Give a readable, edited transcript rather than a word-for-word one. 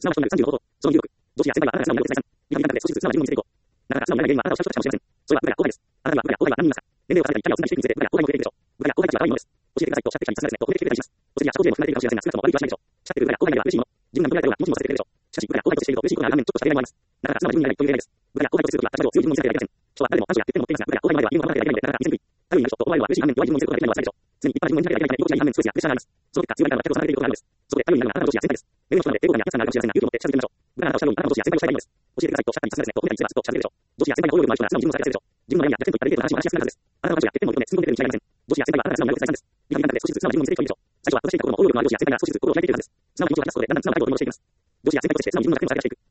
すなわちという35法と、その16、上司や先輩はあなたが素直にお伝えさん、見た目に関して少しずつ素直に自分を見せていこう。なかなか素直になれない原因はあなたを知ることしかもしれません。それは部下や後輩です。あなたには部下や後輩は何人いますか？年齢を重ねたりキャリアを積んだ人生について部下や後輩も増えているでしょう。部下や後輩たちは可愛いものです。教えてくださいとおっしゃってきたり、さすがですねと褒めてきてくれたりします。お尻や社交辞令も含まれているかもしれませんが、少なくとも悪い気はしないでしょう。慕ってくる部下や後輩には嬉しいもの、自分が求められているのは気持ちにもさせてくれるでしょう。しかし部下や後輩としてしていると嬉しいことがある反面、ちょっとした弊害もあります。なかなか素直に自分になれないという弊害です。部下や後輩と接することは私を強い自分を見せるだけではありません。人は誰でも短所や欠点を持っていますが、部下や後輩までは言うのが分からないだけなので、なかなか見せにくい。頼りになる人と思われるのは嬉しい反面、弱い自分を見せることができないのは辛いでしょう。常に立派な自分を見せなければいけない居心地がいい反面、ストレスやプレッシャーがあります。その結果、強い部下が全く離れていることがあるのです。そこで頼りになるのはあなたの上司や先輩です。目の人なので抵抗感や圧迫感があるかもしれませんが、勇気を持って近づいてみましょう。部下があなたを慕うのにあなたの上司や先輩を慕えないのです。お尻や先輩がお祝いをしていますと、しゃべれるでしょう。上司や先輩があなたのことを自分の悩みや弱点といったレベルの話を話しやすくなるはずです。あなたの長所や欠点を認め、進んでくれるに違いありません。上司や先輩があなたが素直にお伝えさんです。見た目に関して少しずつ素直な自分を見せていくといいでしょう。最初は正しい過去の応用力のある上司や先輩が少しずつ心を開いていくはずです。素直に自分を出すことでだんだん素直な態度を取り戻していきます。上司や先輩として素直に自分の弱点をさらけ出していく。